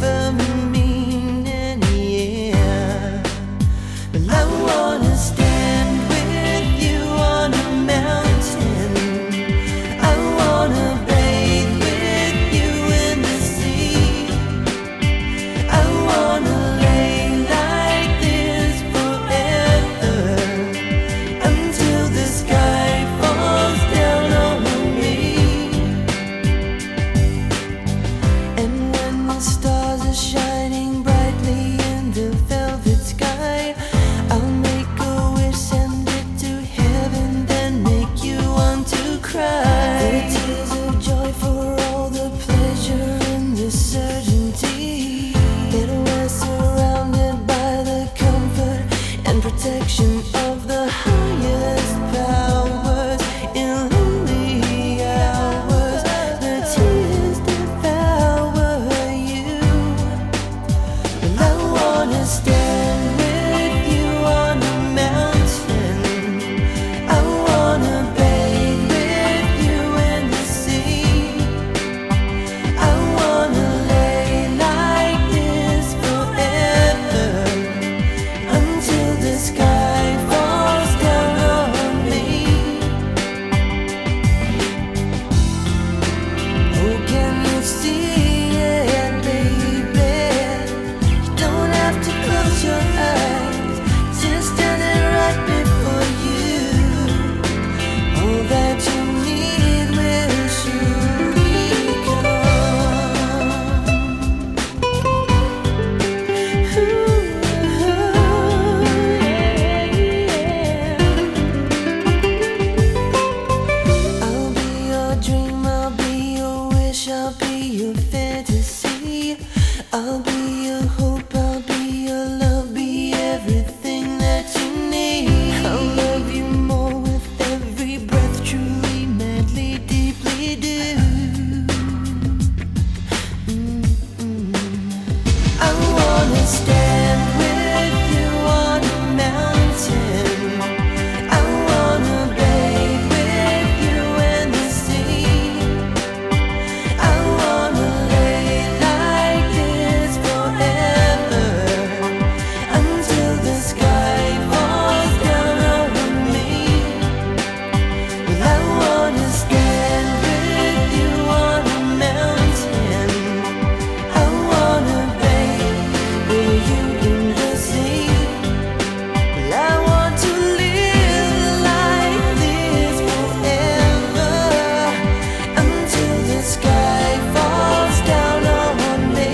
ever meaning, yeah. Well, I wanna stand with you on a mountain. I wanna bathe with you in the sea. I wanna lay like this forever until the sky falls down on me. And when the stars are shining brightly in the velvet sky, I'll make a wish, send it to heaven, then make you want to cry. The tears of joy for all the pleasure and the certainty that we're surrounded by the comfort and protection of the highest powers. In lonely hours, the tears devour you. Well, I wanna stand with you on a mountain. I wanna bathe with you in the sea. I wanna lay like this forever until the sky falls down on me. Oh, can you see it, baby? You don't have to close your eyes, just standing right before you. All that you need will surely come. I'll be your dream, I'll be your wish, I'll be your fantasy. I'll be your hope, I'll be your love, be everything that you need. I'll love you more with every breath, truly, madly, deeply do. I wanna stand with you on a mountain. I wanna bathe with you in the sea. I wanna lay like this forever until the sky falls down on me. Well, I wanna stand with you on a mountain. I wanna bathe with you in the sea. Well, I want to live like this forever until the sky falls down on me.